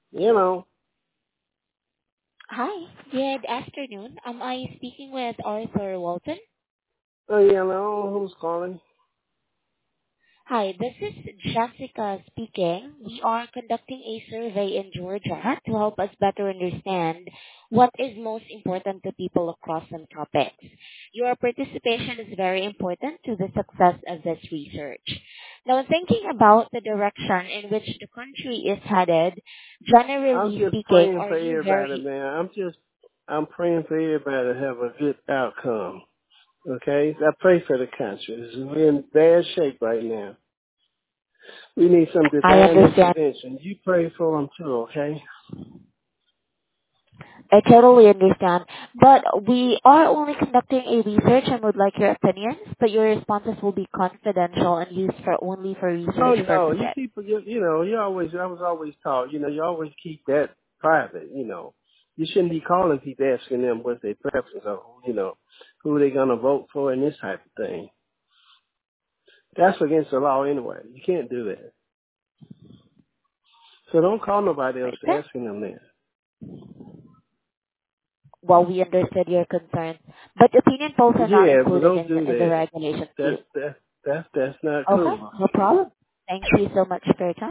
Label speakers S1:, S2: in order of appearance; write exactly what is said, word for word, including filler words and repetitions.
S1: You know.
S2: Hi, good afternoon. Am I speaking with Arthur Walton?
S1: Uh, you know who's calling?
S2: Hi, this is Jessica speaking. We are conducting a survey in Georgia to help us better understand what is most important to people across some topics. Your participation is very important to the success of this research. Now, thinking about the direction in which the country is headed,
S1: I'm
S2: generally
S1: just
S2: speaking,
S1: praying
S2: are
S1: for
S2: you
S1: everybody,
S2: very
S1: man. I'm just, I'm praying for everybody to have a good outcome. Okay? I pray for the country. We're in bad shape right now. We need some
S2: I
S1: divine
S2: understand.
S1: intervention. You pray for them too, okay?
S2: I totally understand. But we are only conducting a research and would like your opinions, but your responses will be confidential and used for only for
S1: Oh
S2: research
S1: no, you
S2: purposes.
S1: keep, you, you know, you always, I was always taught, you know, you always keep that private, you know. You shouldn't be calling people asking them what their preference are, you know, who they gonna vote for and this type of thing. That's against the law anyway. You can't do that. So don't call nobody else
S2: Okay?
S1: asking them that.
S2: Well, we understood your concerns, but opinion polls are not
S1: Yeah, but
S2: included
S1: don't
S2: in,
S1: do
S2: in the
S1: that.
S2: regulations too.
S1: That's that's that's that's not
S2: Okay,
S1: cool.
S2: no problem. Thank you so much for your time.